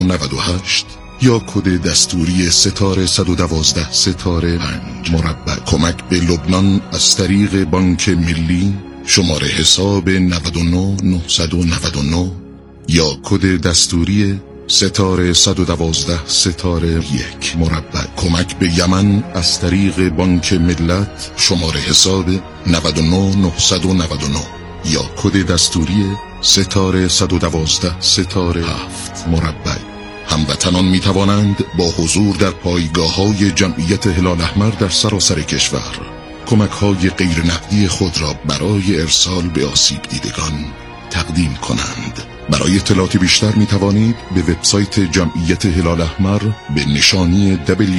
98 یا کد دستوری ستاره 112 ستاره 5 مربع. کمک به لبنان از طریق بانک ملی، شماره حساب 99 999 یا کد دستوری ستاره 112 ستاره 1 مربع. کمک به یمن از طریق بانک ملت، شماره حساب 99 999 یا کد دستوری ستاره 112 ستاره 7 مربع. هموطنان می توانند با حضور در پایگاه‌های جمعیت هلال احمر در سراسر کشور کمک‌های غیر نقدی خود را برای ارسال به آسیب دیدگان تقدیم کنند. برای اطلاعات بیشتر می توانید به وبسایت جمعیت هلال احمر به نشانی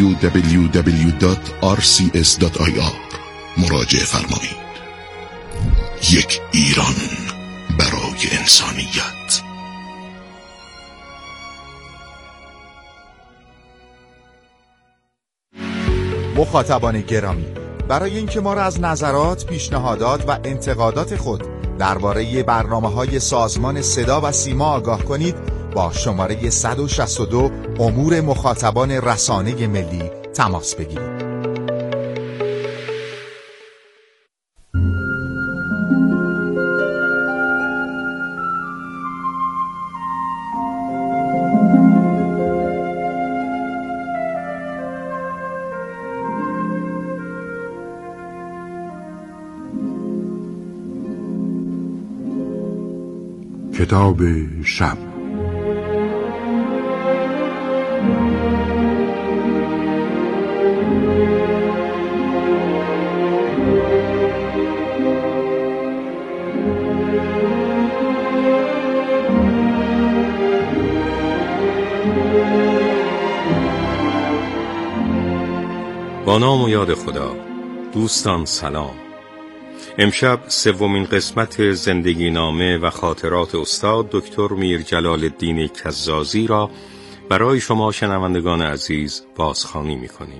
www.rcs.ir مراجعه فرمایید. یک ایران برای انسانیت. مخاطبان گرامی، برای اینکه ما را از نظرات، پیشنهادات و انتقادات خود درباره برنامه‌های سازمان صدا و سیما آگاه کنید، با شماره 162 امور مخاطبان رسانه ملی تماس بگیرید. کتاب شب. با نام و یاد خدا. دوستان سلام. امشب سومین قسمت زندگی نامه و خاطرات استاد دکتر میر جلال الدین کزازی را برای شما شنوندگان عزیز بازخوانی می‌کنیم.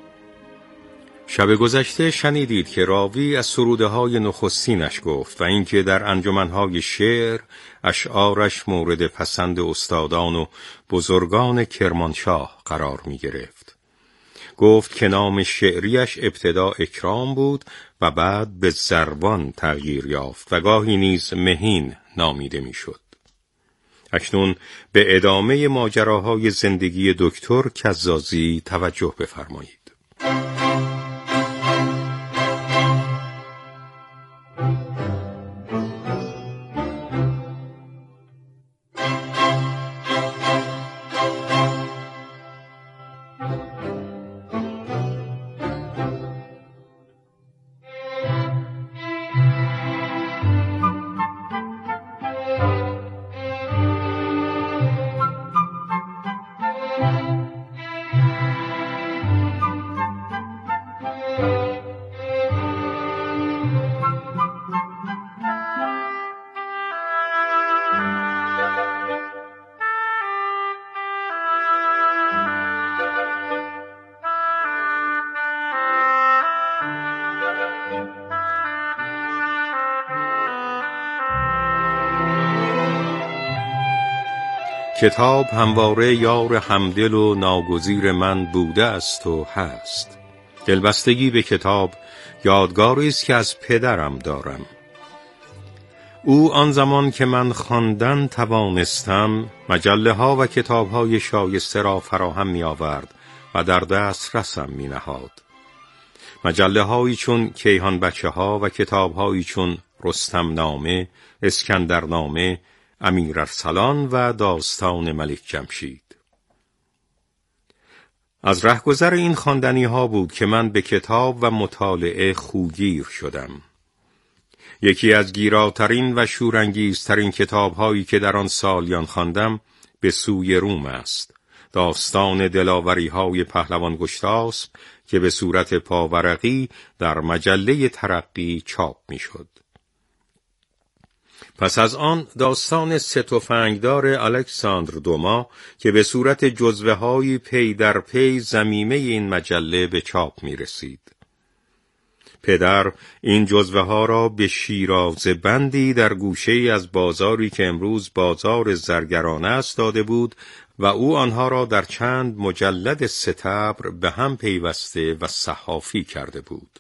شب گذشته شنیدید که راوی از سروده‌های نخستینش گفت و اینکه در انجمن‌های شعر اشعارش مورد پسند استادان و بزرگان کرمانشاه قرار می‌گرفت. گفت که نام شعریش ابتدا اکرام بود و بعد به زربان تغییر یافت و گاهی نیز مهین نامیده میشد. اکنون به ادامه ماجراهای زندگی دکتر کزازی توجه بفرمایید. کتاب همواره یار همدل و ناگزیر من بوده است و هست. دلبستگی به کتاب یادگاری است که از پدرم دارم. او آن زمان که من خواندن توانستم مجله ها و کتاب های شایسته را فراهم می آورد و در دست رسم می نهاد. مجله هایی چون کیهان بچه ها و کتاب هایی چون رستم نامه، اسکندر نامه، امیر ارسلان و داستان ملک جمشید. از رهگذر این خواندنی ها بود که من به کتاب و مطالعه خوگیر شدم. یکی از گیراترین و شورانگیزترین کتاب هایی که در آن سالیان خواندم به سوی روم است. داستان دلاوری های پهلوان گشتاسپ که به صورت پاورقی در مجله ترقی چاپ می شد. پس از آن داستان سه تفنگدار الکساندر دوما که به صورت جزوه‌های پی در پی ضمیمه این مجله به چاپ می رسید. پدر این جزوه‌ها را به شیرازه بندی در گوشه‌ای از بازاری که امروز بازار زرگرانه است داده بود و او آنها را در چند مجلد ستبر به هم پیوسته و صحافی کرده بود.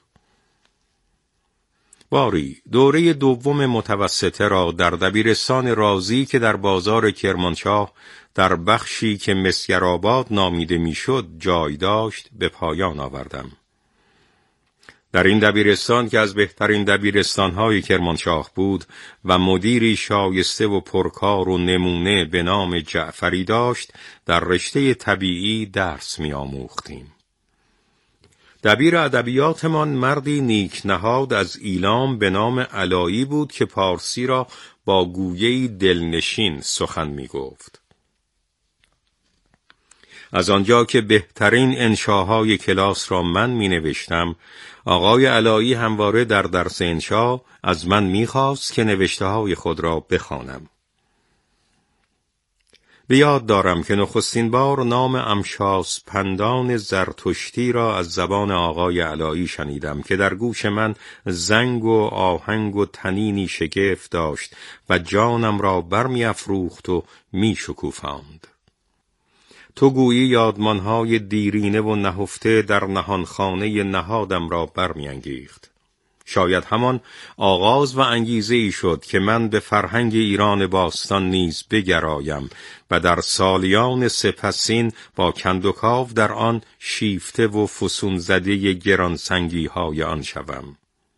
باری دوره دوم متوسطه را در دبیرستان رازی که در بازار کرمانشاه در بخشی که مسگرآباد نامیده میشد جای داشت به پایان آوردم. در این دبیرستان که از بهترین دبیرستان‌های کرمانشاه بود و مدیری شایسته و پرکار و نمونه به نام جعفری داشت، در رشته طبیعی درس می‌آموختیم. دبیر ادبیاتمان مردی نیک نهاد از ایلام به نام علایی بود که پارسی را با گویه‌ای دلنشین سخن می‌گفت. از آنجا که بهترین انشاهای کلاس را من می‌نوشتم، آقای علایی همواره در درس انشا از من می‌خواست که نوشته‌های خود را بخوانم. به یاد دارم که نخستین بار نام امشاسپندان زرتشتی را از زبان آقای علایی شنیدم که در گوش من زنگ و آهنگ و طنینی شگفت داشت و جانم را برمی‌افروخت و می‌شکوفاند. تو گویی یادمانهای دیرینه و نهفته در نهانخانه نهادم را برمی‌انگیخت. شاید همان آغاز و انگیزه‌ای شد که من به فرهنگ ایران باستان نیز بگرایم و در سالیان سپسین با کندوکاو در آن شیفته و فسون زده گرانسنگی‌های آن شوم.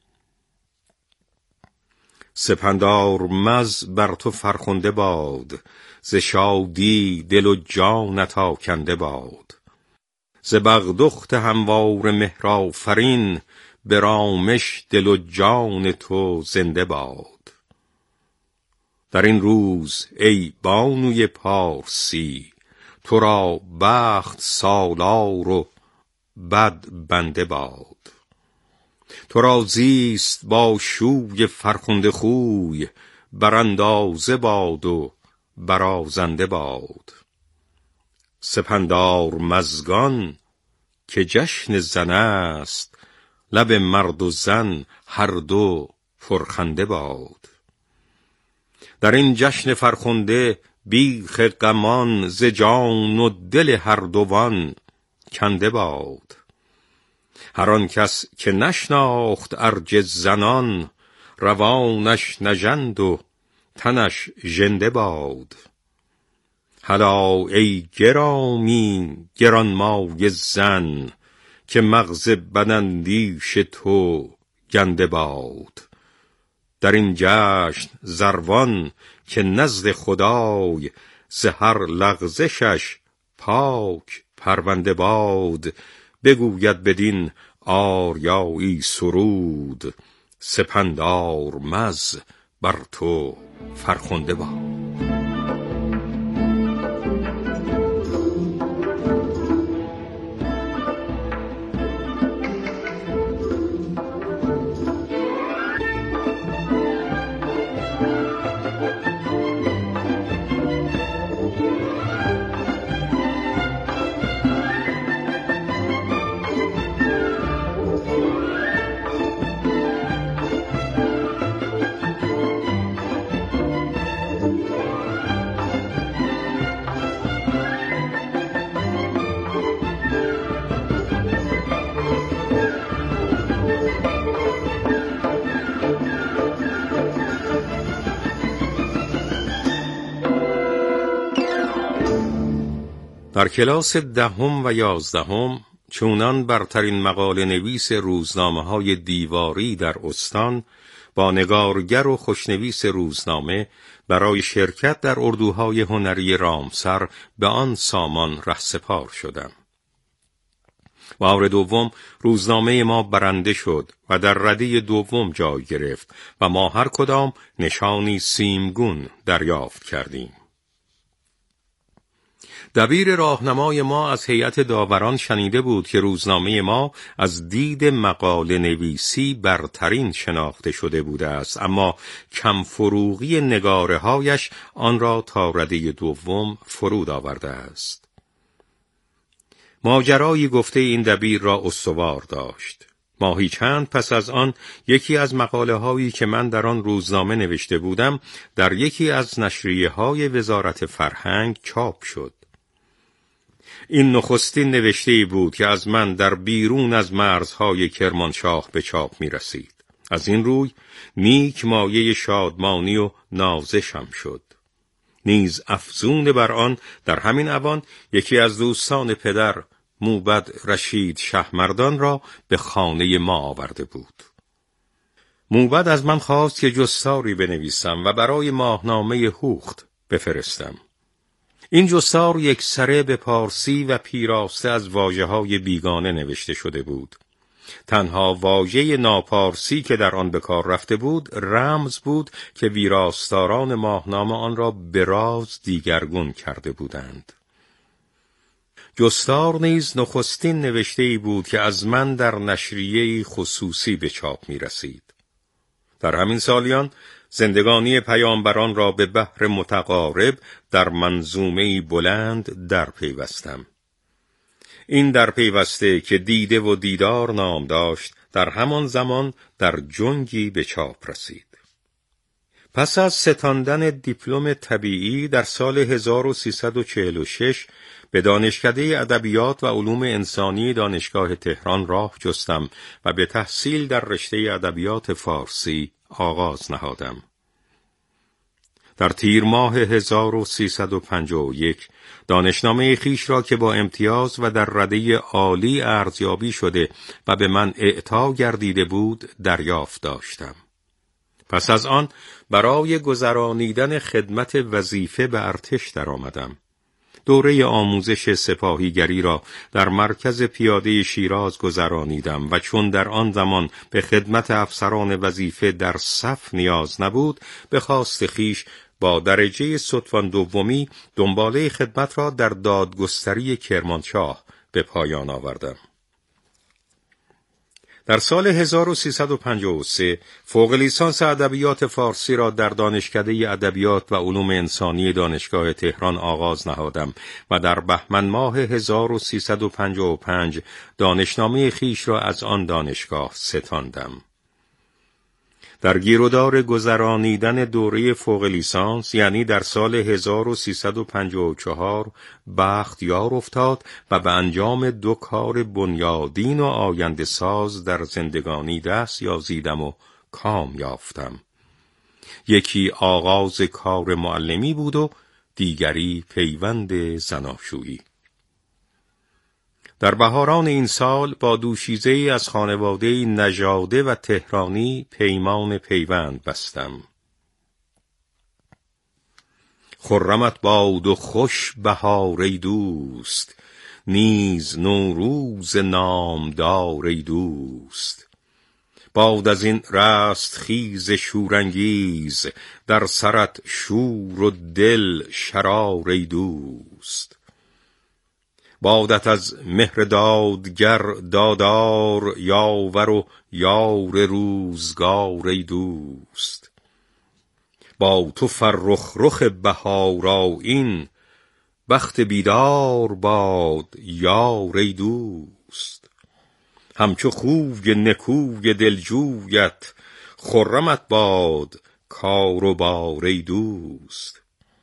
سپندار مز بر تو فرخنده باد، ز شادی دل و جانت آکنده باد. ز بغدخت هموار مهرآفرین، به رامش دل و جان تو زنده باد. در این روز ای بانوی پارسی، تو را بخت سالار و بد بنده باد. تو را زیست با شوی فرخنده خوی، براندازه باد و برازنده باد. سپندار مزگان که جشن زن است، لب مرد و زن هر دو پرخنده باد. در این جشن فرخنده بیخ غمان، ز جان و دل هر دوان کنده باد. هر آن کس که نشناخت ارج زنان، روانش نژند و تنش ژنده باد. هلا ای گرامی گرانمایه زن، که مغز بداندیش تو گنده باد. در این جشن زروان که نزد خدای، ز هر لغزشش پاک پرونده باد. بگوید بدین آریایی سرود، سپندار مز بر تو فرخنده باد. در کلاس 10 و 11 چونان برترین مقاله نویس روزنامه‌های دیواری در استان با نگارگر و خوشنویس روزنامه برای شرکت در اردوهای هنری رامسر به آن سامان رهسپار شدم. بار دوم روزنامه ما برنده شد و در رده دوم جای گرفت و ما هر کدام نشانی سیمگون دریافت کردیم. دبیر راهنمای ما از هیئت داوران شنیده بود که روزنامه ما از دید مقاله نویسی برترین شناخته شده بوده است، اما کم فروغی نگاره هایش آن را تا رده دوم فرود آورده است. ماجرایی گفته این دبیر را استوار داشت. ماهی چند پس از آن یکی از مقاله هایی که من در آن روزنامه نوشته بودم در یکی از نشریه های وزارت فرهنگ چاپ شد. این نخستین نوشته‌ای بود که از من در بیرون از مرزهای کرمانشاه به چاپ می رسید. از این روی نیک مایه شادمانی و نازشم شد. نیز افزون بر آن در همین اوان یکی از دوستان پدر، موبد رشید شهمردان را به خانه ما آورده بود. موبد از من خواست که جستاری بنویسم و برای ماهنامه هوخت بفرستم. این جستار یکسره به پارسی و پیراسته از واژه‌های بیگانه نوشته شده بود. تنها واژه ناپارسی که در آن به کار رفته بود رمز بود که ویراستاران ماهنامه آن را به راز دیگرگون کرده بودند. جستار نیز نخستین نوشته‌ای بود که از من در نشریه‌ای خصوصی به چاپ می رسید. در همین سالیان زندگانی پیامبران را به بحر متقارب در منظومه‌ای بلند در پیوستم. این در پیوسته که دیده و دیدار نام داشت در همان زمان در جنگی به چاپ رسید. پس از ستاندن دیپلم طبیعی در سال 1346 به دانشکده ادبیات و علوم انسانی دانشگاه تهران راه جستم و به تحصیل در رشته ادبیات فارسی آغاز نهادم. در تیر ماه 1351 دانشنامه خویش را که با امتیاز و در رده عالی ارزیابی شده و به من اعطا گردیده بود دریافت داشتم. پس از آن برای گذرانیدن خدمت وظیفه به ارتش درآمدم. دوره آموزش سپاهیگری را در مرکز پیاده شیراز گذرانیدم و چون در آن زمان به خدمت افسران وظیفه در صف نیاز نبود، به خواست خویش با درجه ستوان دومی دنباله خدمت را در دادگستری کرمانشاه به پایان آوردم. در سال 1353 فوق لیسانس ادبیات فارسی را در دانشکده ادبیات و علوم انسانی دانشگاه تهران آغاز نهادم و در بهمن ماه 1355 دانشنامه خویش را از آن دانشگاه ستاندم. در گیرودار گذرانیدن دوره فوق لیسانس یعنی در سال 1354 بخت یار افتاد و به انجام 2 کار بنیادین و آینده ساز در زندگانی دست یازیدم و کام یافتم. یکی آغاز کار معلمی بود و دیگری پیوند زناشویی. در بهاران این سال با دوشیزه‌ای از خانواده نژاده و تهرانی پیمان پیوند بستم. خرمت باد و خوش بهار ای دوست، نیز نوروز نامدار ای دوست. باد از این رست خیز شورانگیز، در سرت شور و دل شرار ای دوست. بادت از مهر دادگر دادار، یاور و یار روزگار ای دوست. با تو فرخ رخ بهارآیین، بخت بیدار باد یار ای دوست. همچو خوی نکوی دلجویت، خرمت باد کار و بار ای دوست.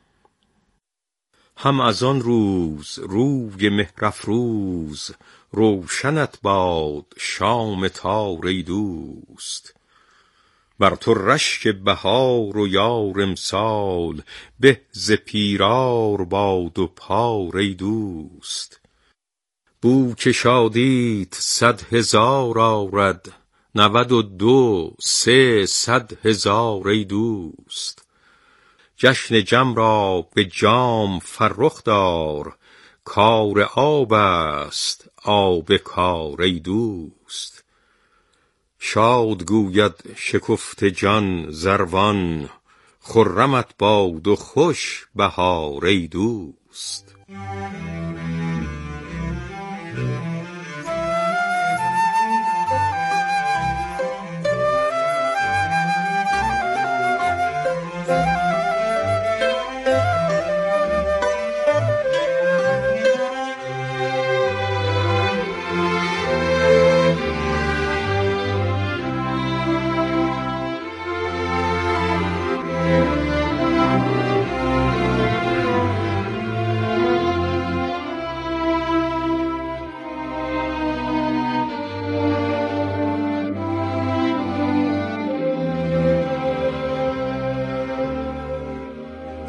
هم از آن روز روی مهرافروز، روشنت باد شام تار ای دوست. بر تو رشک بهار و یار امسال، به ز پیرار باد و پار ای دوست. بو که شادیت 100,000 آرد، 92 3 100,000 ای دوست. جشن جم را به جام فرخ دار، کار آب است آب کار ای دوست. شاد گوید شکفته جان زروان، خرمت باد و خوش بهار ای دوست.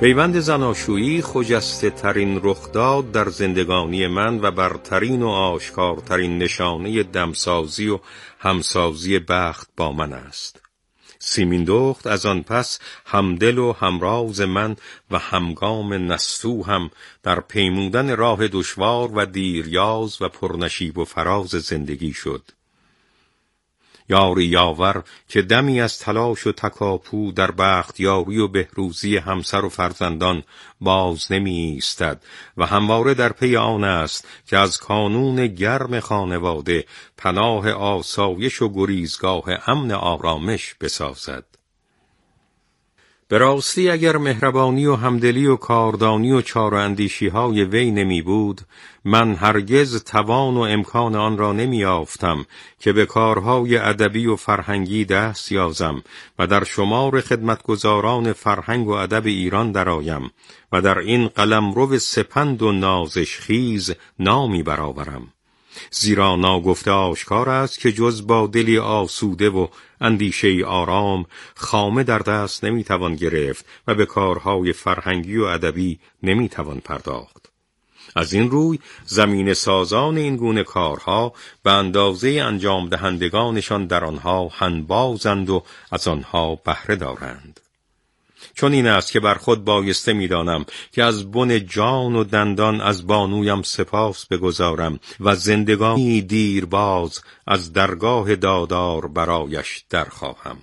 پیوند زناشویی خجسته ترین رخداد در زندگانی من و برترین و آشکارترین نشانه دمسازی و همسازی بخت با من است. سیمین دخت از آن پس همدل و همراز من و همگام نستو هم در پیمودن راه دشوار و دیریاز و پرنشیب و فراز زندگی شد. یاری یاور که دمی از تلاش و تکاپو در بختیاری و بهروزی همسر و فرزندان باز نمی ایستد و همواره در پی آن است که از کانون گرم خانواده پناه آسایش و گریزگاه امن آرامش بسازد. به راستی اگر مهربانی و همدلی و کاردانی و چاره اندیشی های وی نمی بود، من هرگز توان و امکان آن را نمی یافتم که به کارهای ادبی و فرهنگی دست یازم و در شمار خدمتگزاران فرهنگ و ادب ایران درآیم و در این قلمرو سپند و نازش خیز نامی برآورم. زیرا ناگفته آشکار است که جز با دلی آسوده و اندیشه آرام خامه در دست نمیتوان گرفت و به کارهای فرهنگی و ادبی نمیتوان پرداخت. از این روی زمین سازان این گونه کارها به اندازه انجام دهندگانشان در آنها هنبازند و از آنها بهره دارند. چون این است که بر خود بایسته می‌دانم که از بن جان و دندان از بانویم سپاس بگزارم و زندگانی دیرباز از درگاه دادار برایش درخواهم.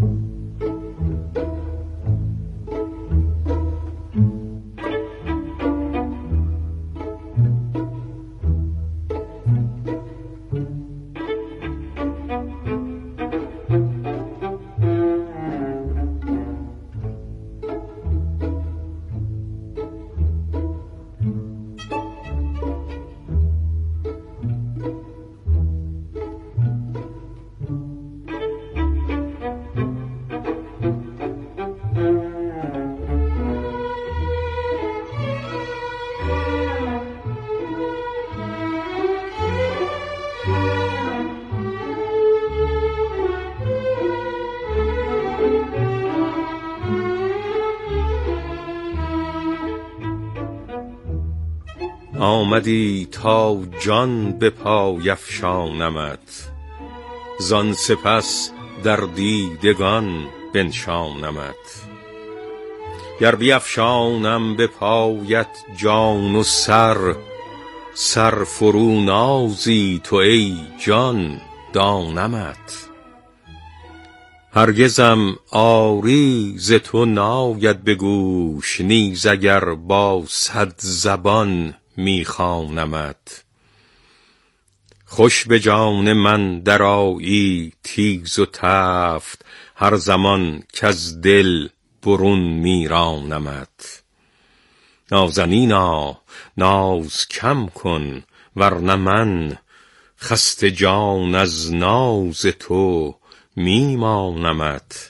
آمدی تا جان به پای افشانمت، زان سپس در دیدگان بنشانمت. گر بیفشانم به پایت جان و سر فرو نازی تو ای جان دانمت. هرگزم آری ز تو ناید به گوش، نیز اگر با 100 زبان میخوانمت. خوش به جان من درآیی تیز و تفت، هر زمان کز دل برون میرانمت. نازنینا ناز کم کن ورنه من، خسته جان از ناز تو میمانمت.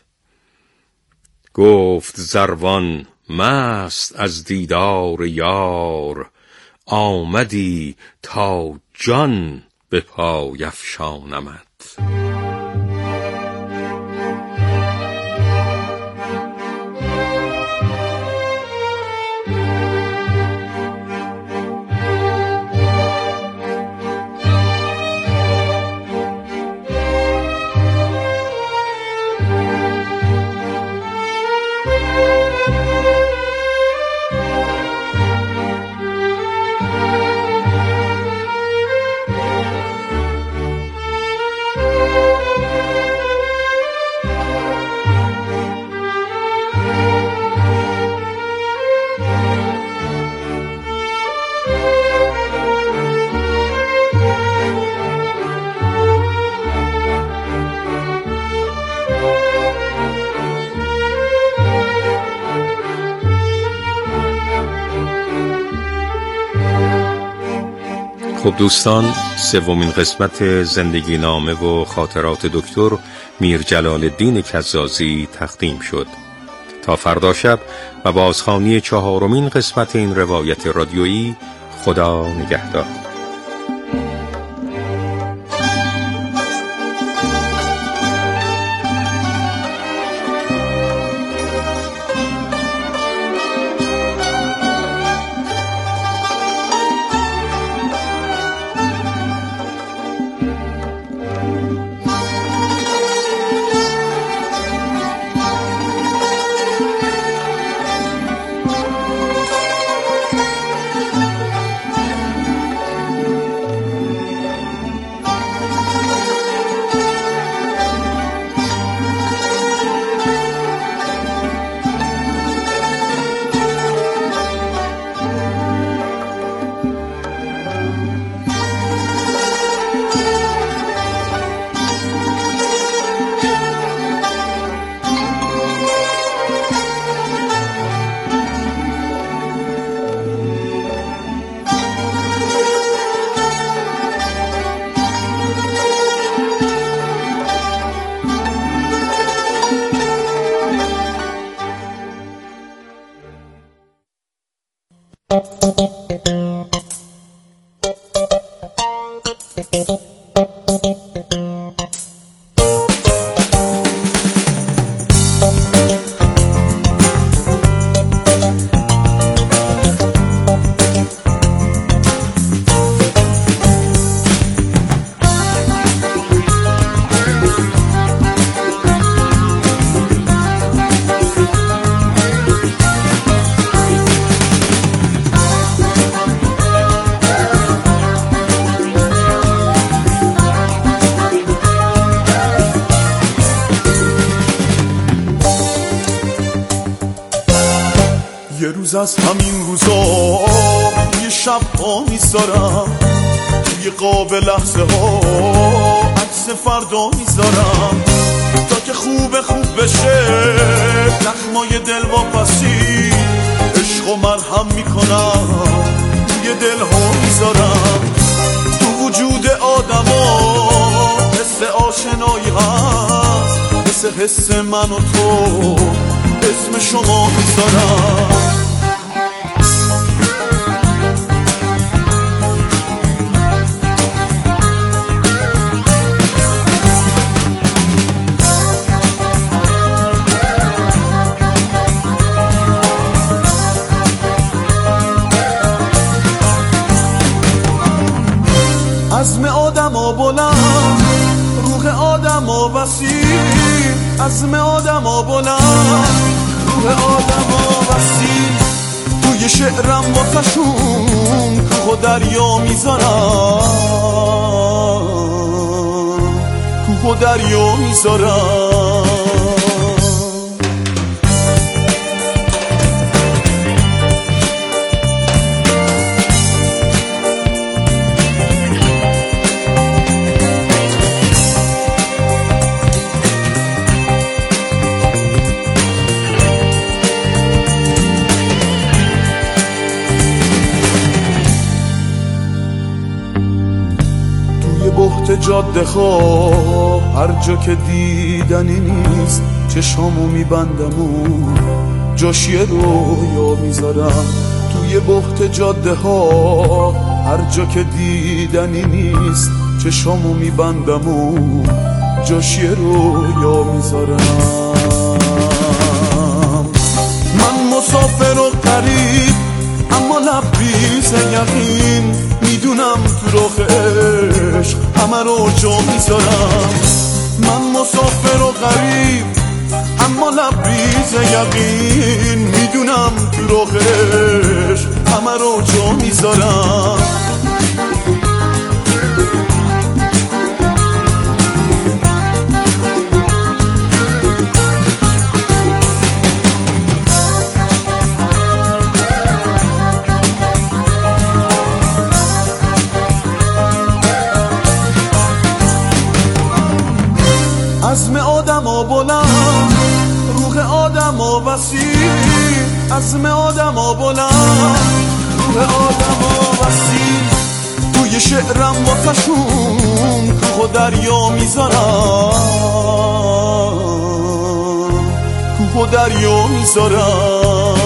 گفت زروان مست از دیدار یار، آمدی تا جان به پای افشانمت. خب دوستان، سومین قسمت زندگی نامه و خاطرات دکتر میرجلال الدین کزازی تقدیم شد. تا فردا شب و بازخوانی 4مین قسمت این روایت رادیویی، خدا نگهدار. یه روز از همین روزا یه شب ها میذارم توی قاب لحظه ها عکس فردا میذارم تا که خوب بشه زخمای دل واپسی عشق و مرهم میکنم توی دل ها میذارم تو وجود آدم ها حس آشنایی هست مثل حس من و تو اسم شما میذارم عزم آدم ها بلند روح آدم ها وسیع عزم آدم ها بلند روح آدم ها وسیع توی شعرم واسشون کوه و دریا میذارم کوه و دریا میذارم بحت جاده ها هر جا که دیدنی نیست چشامو میبندم و جاش یه رویا میذارم توی بحت جاده ها هر جا که دیدنی نیست چشامو میبندم و جاش یه رویا میذارم من مسافر و غریب اما لبریز یقین میدونم تو راه عشق همه رو جا میذارم من مسافر و غریب اما لبریز یقین میدونم تو راه عشق همه رو جا میذارم عزم آدم ها بلند روح آدم ها وسیع عزم آدم ها بلند روح آدم ها وسیع توی شعرم واسشون کوه و دریا میذارم کوه و دریا میذارم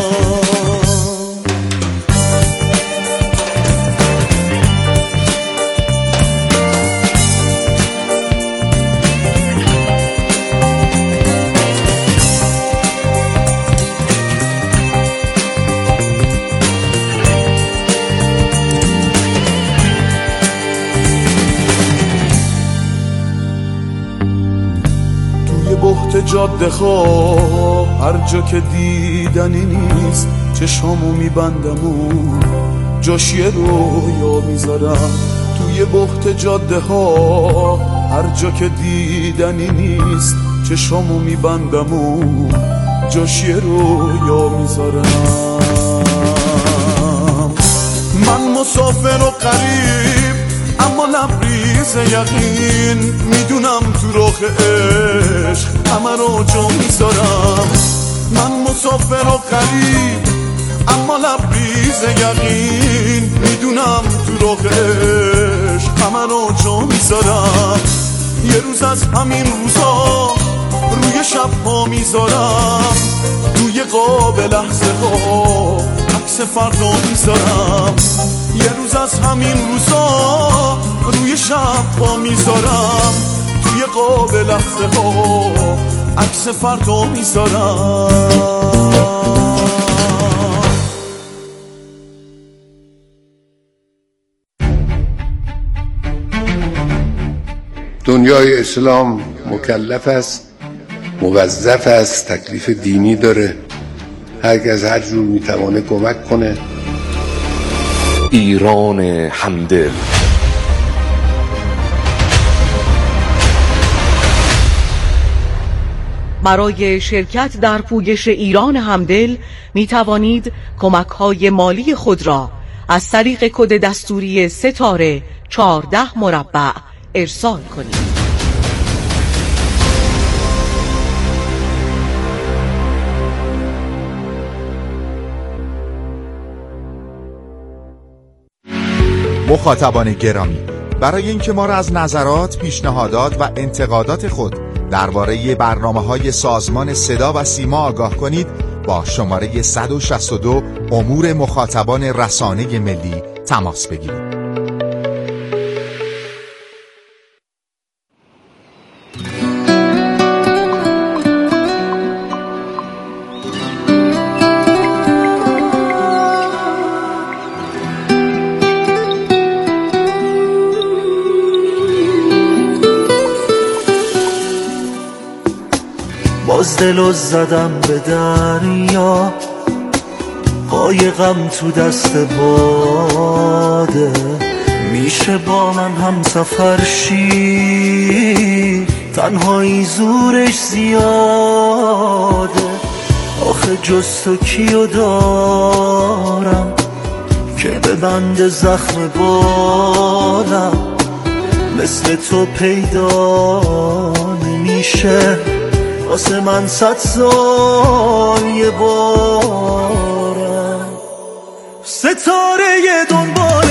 بحت جاده ها هر جا که دیدنی نیست چشامو میبندم و جاش یه رویا میذارم توی بحت جاده ها هر جا که دیدنی نیست چشامو میبندم و جاش یه رویا میذارم من مسافر و غریب اما لبریز یقین میدونم تو راه عشق همه رو جا میذارم من مسافر و غریب اما لبریز یقین میدونم تو راه عشق همه رو جا میذارم یه روز از همین روزا روی شب ها میذارم توی قاب لحظه ها عکس فردا میذارم یه روز از همین روزا روی شب پا میذارم، توی قاب لحظه ها عکس فردا میذارم. دنیای اسلام مکلف است، موظف است، تکلیف دینی داره، هر کس هر جور میتوانه کمک کنه. ایران همدل. برای شرکت در پویش ایران همدل می توانید کمک‌های مالی خود را از طریق کد دستوری ستاره 14 مربع ارسال کنید. مخاطبان گرامی، برای اینکه ما را از نظرات، پیشنهادات و انتقادات خود درباره برنامه‌های سازمان صدا و سیما آگاه کنید، با شماره 162 امور مخاطبان رسانه ملی تماس بگیرید. باز دلو زدم به دریا، قایقم تو دست باده، میشه با من هم سفر شی، تنهایی زورش زیاده. آخه جز تو کیو دارم که به بند زخم بالم، مثل تو پیدا نمیشه واسه من 100 سال یه بارم. ستاره دنبال